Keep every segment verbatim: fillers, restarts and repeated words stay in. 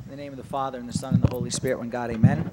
In the name of the Father, and the Son, and the Holy Spirit, one God, amen.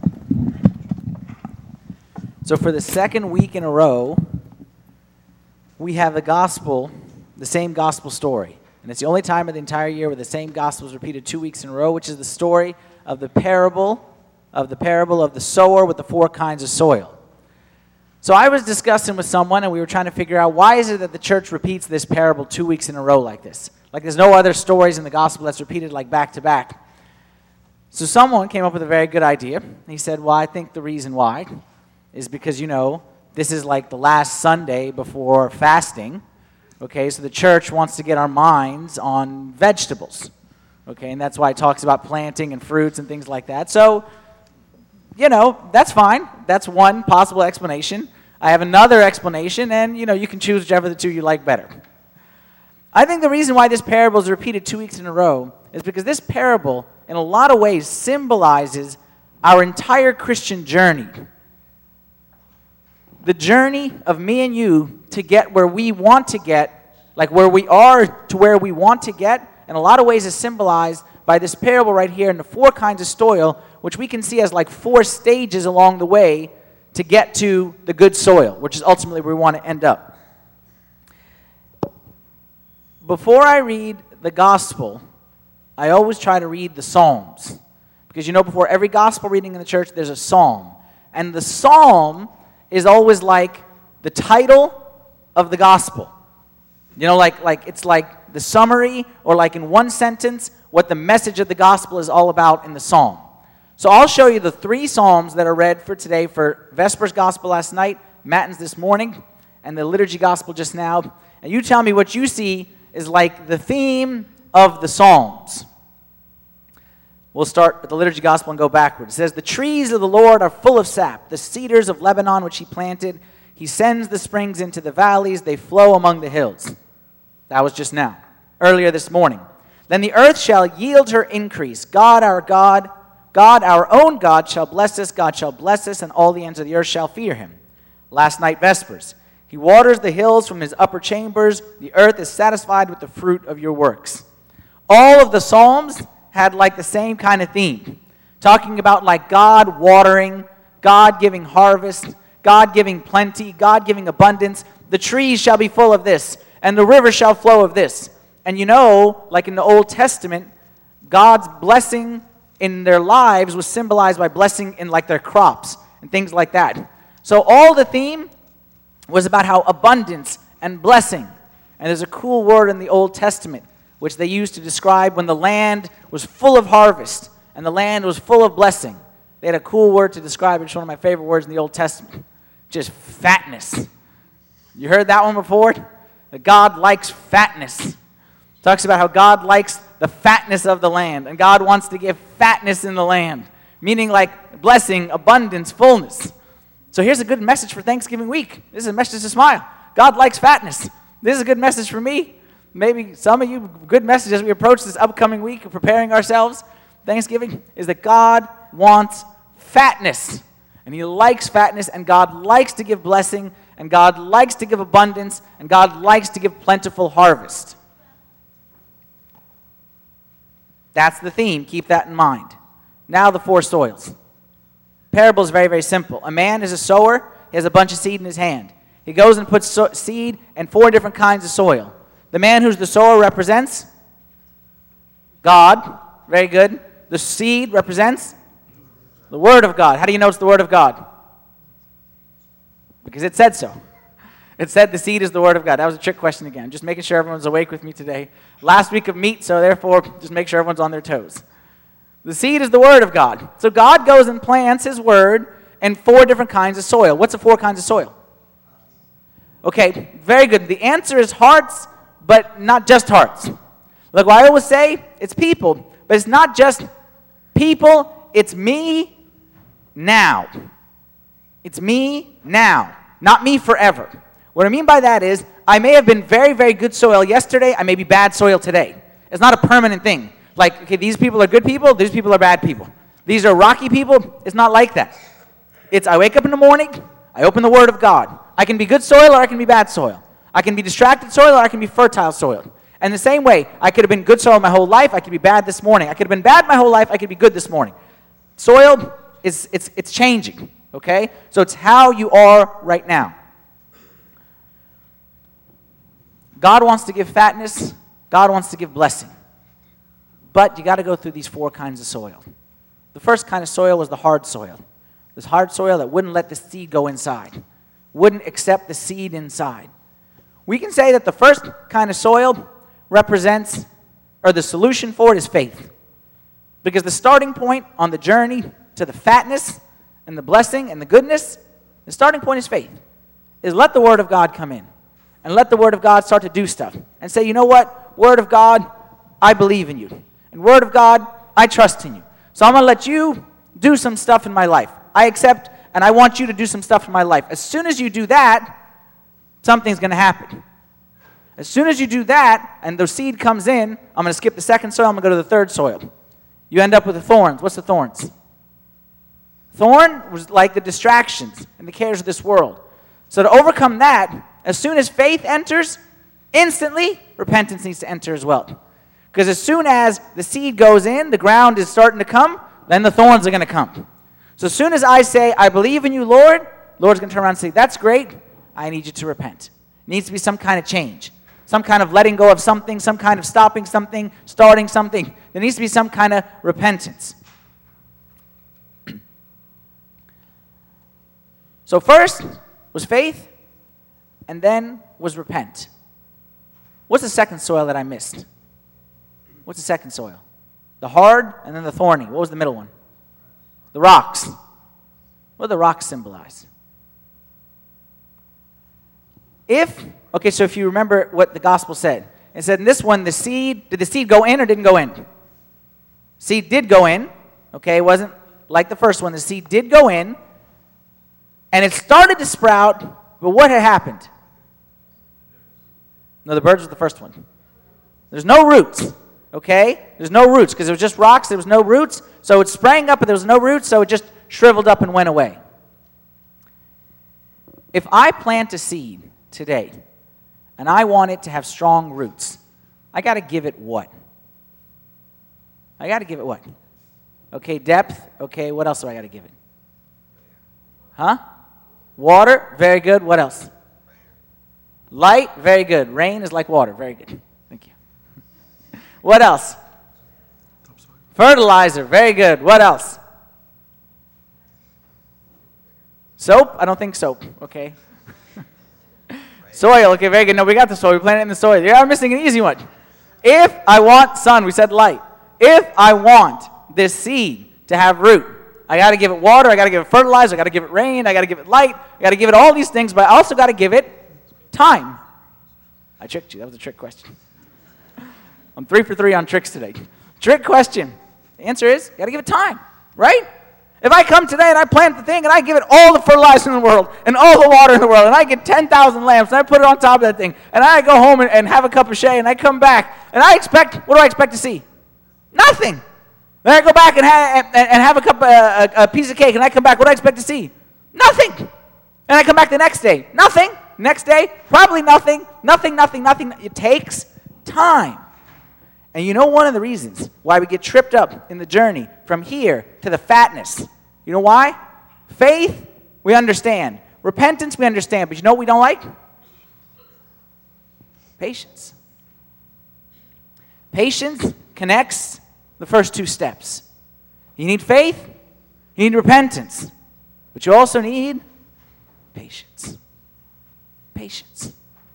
So for the second week in a row, we have the gospel, the same gospel story. And it's the only time of the entire year where the same gospel is repeated two weeks in a row, which is the story of the parable of the parable of the sower with the four kinds of soil. So I was discussing with someone, and we were trying to figure out why is it that the church repeats this parable two weeks in a row like this? Like there's no other stories in the gospel that's repeated like back to back. So someone came up with a very good idea. He said, well, I think the reason why is because, you know, this is like the last Sunday before fasting. Okay, so the church wants to get our minds on vegetables. Okay, and that's why it talks about planting and fruits and things like that. So, you know, that's fine. That's one possible explanation. I have another explanation, and, you know, you can choose whichever the two you like better. I think the reason why this parable is repeated two weeks in a row is because this parable, in a lot of ways, symbolizes our entire Christian journey. The journey of me and you to get where we want to get, like where we are to where we want to get, in a lot of ways is symbolized by this parable right here in the four kinds of soil, which we can see as like four stages along the way to get to the good soil, which is ultimately where we want to end up. Before I read the gospel, I always try to read the Psalms. Because you know, before every gospel reading in the church, there's a psalm. And the psalm is always like the title of the gospel. You know, like, like it's like the summary, or like in one sentence, what the message of the gospel is all about in the psalm. So I'll show you the three psalms that are read for today for Vespers gospel last night, Matins this morning, and the liturgy gospel just now. And you tell me what you see is like the theme of the Psalms. We'll start with the liturgy gospel and go backward. It says, the trees of the Lord are full of sap, the cedars of Lebanon which he planted. He sends the springs into the valleys, they flow among the hills. That was just now, earlier this morning. Then the earth shall yield her increase. God our God, God our own God shall bless us, God shall bless us, and all the ends of the earth shall fear him. Last night, Vespers. He waters the hills from his upper chambers. The earth is satisfied with the fruit of your works. All of the Psalms had like the same kind of theme. Talking about like God watering, God giving harvest, God giving plenty, God giving abundance. The trees shall be full of this, and the river shall flow of this. And you know, like in the Old Testament, God's blessing in their lives was symbolized by blessing in like their crops and things like that. So all the theme was about how abundance and blessing. And there's a cool word in the Old Testament which they used to describe when the land was full of harvest and the land was full of blessing. They had a cool word to describe it. It's one of my favorite words in the Old Testament. Just fatness. You heard that one before? That God likes fatness. Talks about how God likes the fatness of the land, and God wants to give fatness in the land, meaning like blessing, abundance, fullness. So here's a good message for Thanksgiving week. This is a message to smile. God likes fatness. This is a good message for me. Maybe some of you, good message as we approach this upcoming week of preparing ourselves, Thanksgiving, is that God wants fatness. And he likes fatness, and God likes to give blessing, and God likes to give abundance, and God likes to give plentiful harvest. That's the theme. Keep that in mind. Now the four soils. Parable is very, very simple. A man is a sower. He has a bunch of seed in his hand. He goes and puts so- seed in four different kinds of soil. The man who's the sower represents God. Very good. The seed represents the Word of God. How do you know it's the Word of God? Because it said so. It said the seed is the Word of God. That was a trick question again. Just making sure everyone's awake with me today. Last week of meat, so therefore, just make sure everyone's on their toes. The seed is the Word of God. So God goes and plants His Word in four different kinds of soil. What's the four kinds of soil? Okay, very good. The answer is hearts, but not just hearts. Like what I always say, it's people. But it's not just people, it's me now. It's me now, not me forever. What I mean by that is, I may have been very, very good soil yesterday, I may be bad soil today. It's not a permanent thing. Like, okay, these people are good people, these people are bad people. These are rocky people. It's not like that. It's I wake up in the morning, I open the Word of God. I can be good soil or I can be bad soil. I can be distracted soil or I can be fertile soil. And the same way, I could have been good soil my whole life. I could be bad this morning. I could have been bad my whole life. I could be good this morning. Soil is it's it's changing. Okay, so it's how you are right now. God wants to give fatness. God wants to give blessing. But you got to go through these four kinds of soil. The first kind of soil was the hard soil. This hard soil that wouldn't let the seed go inside, wouldn't accept the seed inside. We can say that the first kind of soil represents, or the solution for it is faith. Because the starting point on the journey to the fatness and the blessing and the goodness, the starting point is faith. Is let the Word of God come in. And let the Word of God start to do stuff. And say, you know what? Word of God, I believe in you. And Word of God, I trust in you. So I'm going to let you do some stuff in my life. I accept and I want you to do some stuff in my life. As soon as you do that, something's going to happen. As soon as you do that and the seed comes in, I'm going to skip the second soil, I'm going to go to the third soil. You end up with the thorns. What's the thorns? Thorn was like the distractions and the cares of this world. So to overcome that, as soon as faith enters, instantly repentance needs to enter as well. Because as soon as the seed goes in, the ground is starting to come, then the thorns are going to come. So as soon as I say, I believe in you, Lord, Lord's going to turn around and say, that's great, I need you to repent. It needs to be some kind of change. Some kind of letting go of something, some kind of stopping something, starting something. There needs to be some kind of repentance. So first was faith, and then was repent. What's the second soil that I missed? What's the second soil? The hard, and then the thorny. What was the middle one? The rocks. What do the rocks symbolize? If, okay, so if you remember what the gospel said, it said in this one, the seed, did the seed go in or didn't go in? Seed did go in, okay, it wasn't like the first one. The seed did go in, and it started to sprout, but what had happened? No, the birds was the first one. There's no roots, okay? There's no roots, because it was just rocks, there was no roots, so it sprang up, but there was no roots, so it just shriveled up and went away. If I plant a seed today, and I want it to have strong roots, I got to give it what? I got to give it what? Okay, depth. Okay, what else do I got to give it? Huh? Water. Very good. What else? Light. Very good. Rain is like water. Very good. Thank you. What else? Fertilizer. Very good. What else? Soap? I don't think soap. Okay. Soil. Okay, very good. No, we got the soil. We planted it in the soil. You're missing an easy one. If I want sun, we said light. If I want this seed to have root, I got to give it water, I got to give it fertilizer, I got to give it rain, I got to give it light, I got to give it all these things, but I also got to give it time. I tricked you. That was a trick question. I'm three for three on tricks today. Trick question. The answer is, you got to give it time, right? If I come today and I plant the thing and I give it all the fertilizer in the world and all the water in the world and I get ten thousand lamps and I put it on top of that thing and I go home and, and have a cup of shea and I come back and I expect, what do I expect to see? Nothing. Then I go back and, ha- and, and have a cup, uh, a, a piece of cake, and I come back. What do I expect to see? Nothing. And I come back the next day. Nothing. Next day, probably nothing. Nothing, nothing, nothing. It takes time. And you know one of the reasons why we get tripped up in the journey from here to the fatness? You know why? Faith, we understand. Repentance, we understand. But you know what we don't like? Patience. Patience connects the first two steps. You need faith, you need repentance, but you also need patience. Patience.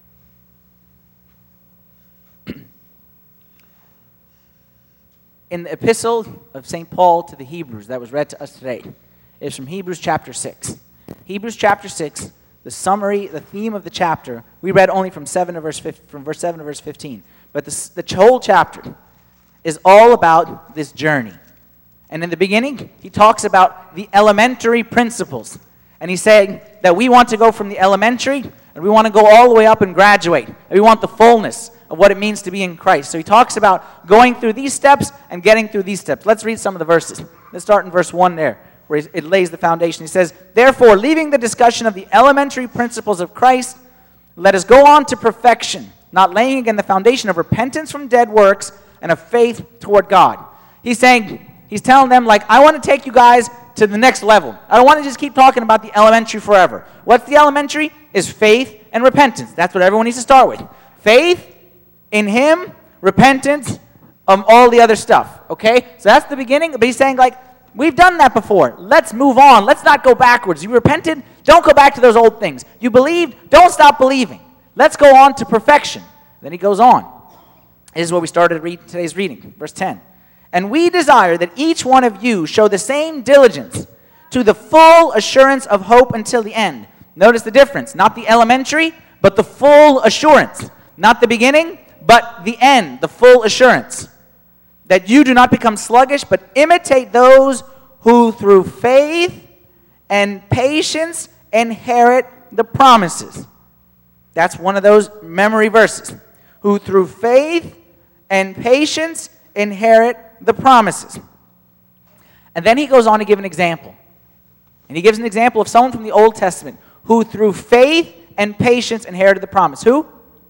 In the epistle of Saint Paul to the Hebrews that was read to us today, it's from Hebrews chapter six. Hebrews chapter six, the summary, the theme of the chapter, we read only from seven to verse from verse seven to verse fifteen, but the, the whole chapter is all about this journey. And in the beginning, he talks about the elementary principles. And he's saying that we want to go from the elementary, and we want to go all the way up and graduate. And we want the fullness of what it means to be in Christ. So he talks about going through these steps and getting through these steps. Let's read some of the verses. Let's start in verse one there, where it lays the foundation. He says, "Therefore, leaving the discussion of the elementary principles of Christ, let us go on to perfection, not laying again the foundation of repentance from dead works and of faith toward God. He's saying, he's telling them, like, I want to take you guys to the next level. I don't want to just keep talking about the elementary forever. What's the elementary? Is faith and repentance. That's what everyone needs to start with. Faith in him, repentance, um, all the other stuff. Okay? So that's the beginning. But he's saying, like, we've done that before. Let's move on. Let's not go backwards. You repented, don't go back to those old things. You believed, don't stop believing. Let's go on to perfection. Then he goes on. This is where we started read today's reading, verse ten. And we desire that each one of you show the same diligence to the full assurance of hope until the end. Notice the difference. Not the elementary, but the full assurance. Not the beginning, but the end, the full assurance. That you do not become sluggish, but imitate those who through faith and patience inherit the promises. That's one of those memory verses. Who through faith and patience inherit the promises. And then he goes on to give an example. And he gives an example of someone from the Old Testament who through faith and patience inherited the promise. Who?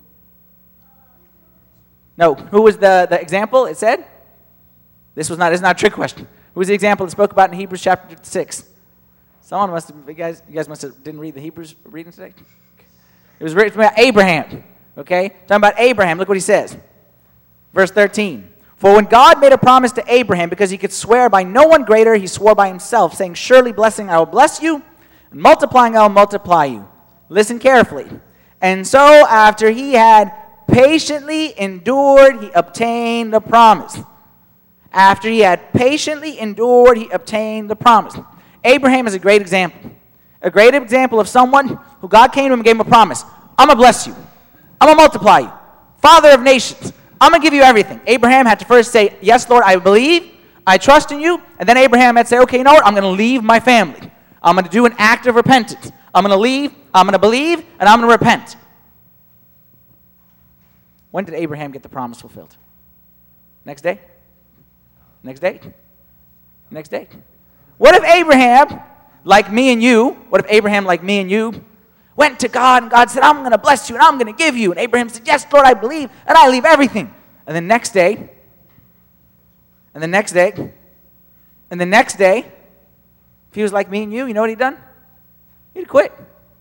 No, who was the, the example? It said? This was not, this is not a trick question. Who was the example that spoke about in Hebrews chapter six? Someone must have, you guys, you guys must have didn't read the Hebrews reading today? It was written about Abraham. Okay? Talking about Abraham, look what he says. Verse thirteen. For when God made a promise to Abraham, because he could swear by no one greater, he swore by himself, saying, surely blessing I will bless you, and multiplying I will multiply you. Listen carefully. And so after he had patiently endured, he obtained the promise. After he had patiently endured, he obtained the promise. Abraham is a great example. A great example of someone who God came to him and gave him a promise. I'm going to bless you. I'm going to multiply you. Father of nations. I'm going to give you everything. Abraham had to first say, yes, Lord, I believe. I trust in you. And then Abraham had to say, okay, you know what? I'm going to leave my family. I'm going to do an act of repentance. I'm going to leave. I'm going to believe. And I'm going to repent. When did Abraham get the promise fulfilled? Next day? Next day? Next day? What if Abraham, like me and you, what if Abraham, like me and you, went to God and God said, I'm going to bless you and I'm going to give you. And Abraham said, yes, Lord, I believe, and I leave everything. And the next day, and the next day, and the next day, if he was like me and you, you know what he'd done? He'd quit.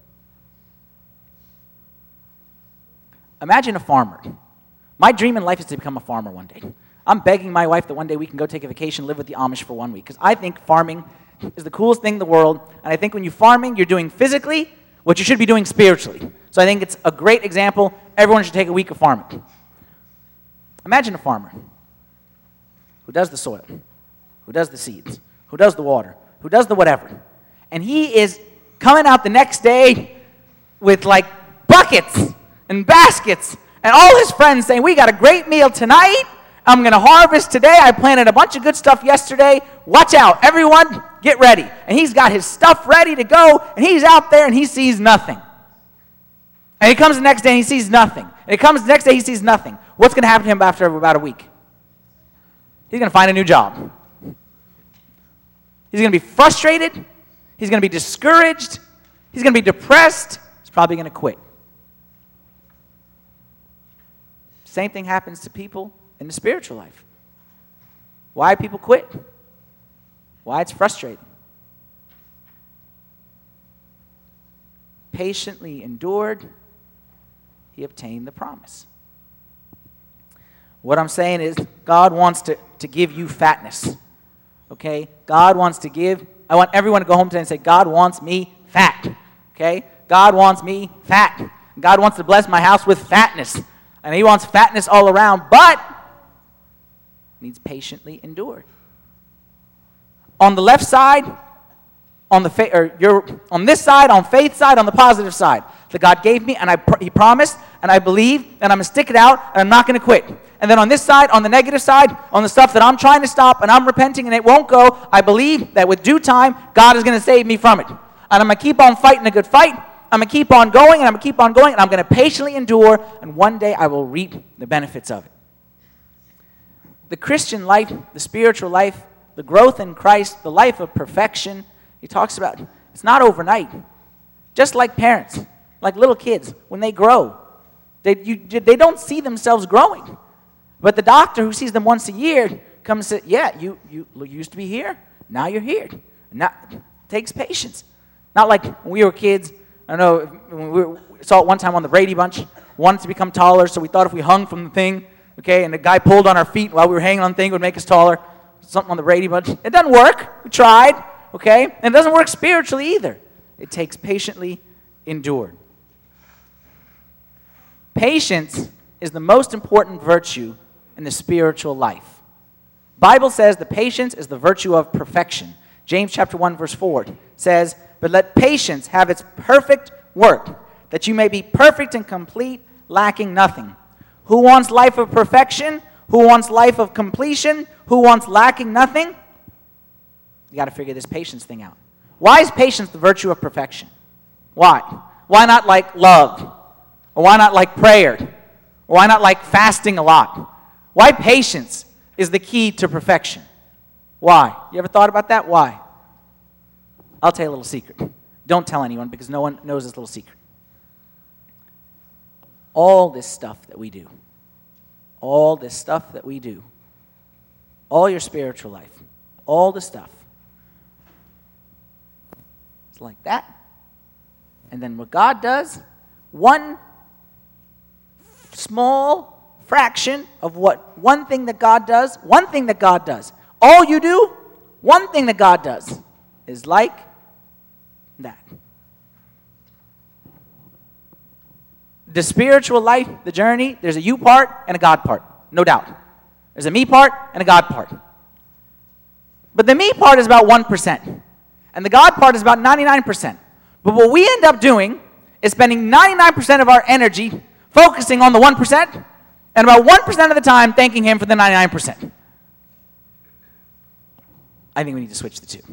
Imagine a farmer. My dream in life is to become a farmer one day. I'm begging my wife that one day we can go take a vacation, live with the Amish for one week, because I think farming is the coolest thing in the world, and I think when you're farming, you're doing physically what you should be doing spiritually. So I think it's a great example. Everyone should take a week of farming. Imagine a farmer who does the soil, who does the seeds, who does the water, who does the whatever. And he is coming out the next day with like buckets and baskets and all his friends saying, we got a great meal tonight. I'm going to harvest today. I planted a bunch of good stuff yesterday. Watch out. Everyone, get ready. And he's got his stuff ready to go, and he's out there, and he sees nothing. And he comes the next day, and he sees nothing. And he comes the next day, he sees nothing. What's going to happen to him after about a week? He's going to find a new job. He's going to be frustrated. He's going to be discouraged. He's going to be depressed. He's probably going to quit. Same thing happens to people in the spiritual life. Why people quit? Why it's frustrating. Patiently endured, he obtained the promise. What I'm saying is God wants to, to give you fatness. Okay? God wants to give, I want everyone to go home today and say, God wants me fat. Okay? God wants me fat. God wants to bless my house with fatness. And he wants fatness all around, but needs patiently endured. On the left side, on the fa- or you're on this side, on faith side, on the positive side, that God gave me, and I pr- He promised, and I believe, and I'm gonna stick it out, and I'm not gonna quit. And then on this side, on the negative side, on the stuff that I'm trying to stop, and I'm repenting, and it won't go, I believe that with due time, God is gonna save me from it. And I'm gonna keep on fighting a good fight. I'm gonna keep on going, and I'm gonna keep on going, and I'm gonna patiently endure, and one day I will reap the benefits of it. The Christian life, the spiritual life, the growth in Christ, the life of perfection, he talks about, it's not overnight. Just like parents, like little kids, when they grow, They, you, they don't see themselves growing. But the doctor who sees them once a year comes and says, yeah, you, you used to be here. Now you're here. Now, it takes patience. Not like when we were kids. I know when we saw it one time on the Brady Bunch. Wanted to become taller, so we thought if we hung from the thing, okay, and the guy pulled on our feet while we were hanging on the thing, it would make us taller. Something on the Brady Bunch. It doesn't work. We tried, okay? And it doesn't work spiritually either. It takes patiently endured. Patience is the most important virtue in the spiritual life. Bible says the patience is the virtue of perfection. James chapter one verse four says, "But let patience have its perfect work, that you may be perfect and complete, lacking nothing." Who wants life of perfection? Who wants life of completion? Who wants lacking nothing? You got to figure this patience thing out. Why is patience the virtue of perfection? Why? Why not like love? Or why not like prayer? Or why not like fasting a lot? Why patience is the key to perfection? Why? You ever thought about that? Why? I'll tell you a little secret. Don't tell anyone because no one knows this little secret. All this stuff that we do, all this stuff that we do, all your spiritual life, all the stuff, it's like that. And then what God does, one small fraction of what one thing that God does, one thing that God does, all you do, one thing that God does is like that. The spiritual life, the journey, there's a you part and a God part, no doubt. There's a me part and a God part. But the me part is about one percent, and the God part is about ninety-nine percent. But what we end up doing is spending ninety-nine percent of our energy focusing on the one percent, and about one percent of the time thanking Him for the ninety-nine percent. I think we need to switch the two.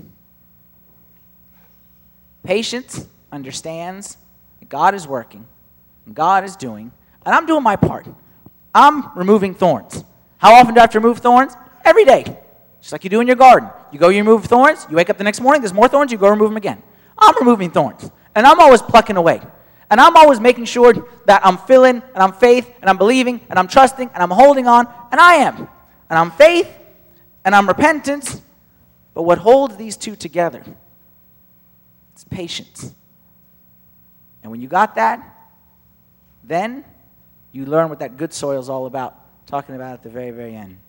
Patience understands that God is working, and God is doing, and I'm doing my part. I'm removing thorns. How often do I have to remove thorns? Every day. Just like you do in your garden. You go, you remove thorns, you wake up the next morning, there's more thorns, you go remove them again. I'm removing thorns, and I'm always plucking away. And I'm always making sure that I'm filling, and I'm faith, and I'm believing, and I'm trusting, and I'm holding on, and I am. And I'm faith, and I'm repentance. But what holds these two together is patience. And when you got that, then you learn what that good soil is all about, talking about at the very, very end.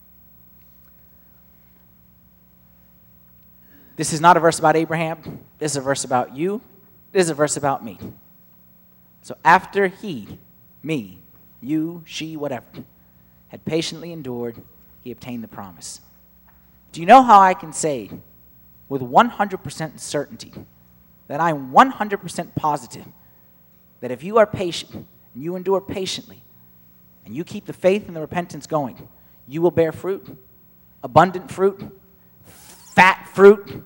This is not a verse about Abraham. This is a verse about you. This is a verse about me. So after he, me, you, she, whatever, had patiently endured, he obtained the promise. Do you know how I can say with one hundred percent certainty that I'm one hundred percent positive that if you are patient and you endure patiently and you keep the faith and the repentance going, you will bear fruit, abundant fruit, fat fruit.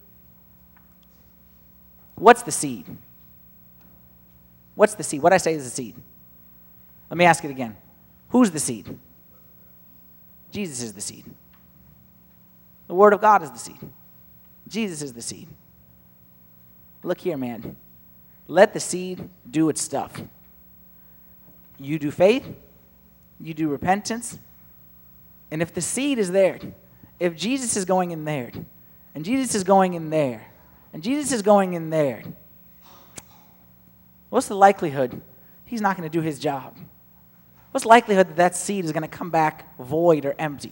What's the seed? What's the seed? What I say is the seed. Let me ask it again. Who's the seed? Jesus is the seed. The Word of God is the seed. Jesus is the seed. Look here, man. Let the seed do its stuff. You do faith, you do repentance, and if the seed is there, if Jesus is going in there, and Jesus is going in there, and Jesus is going in there, what's the likelihood he's not going to do his job? What's the likelihood that that seed is going to come back void or empty?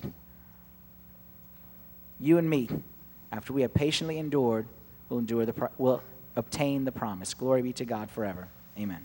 You and me, after we have patiently endured, will endure the pro- will obtain the promise. Glory be to God forever. Amen.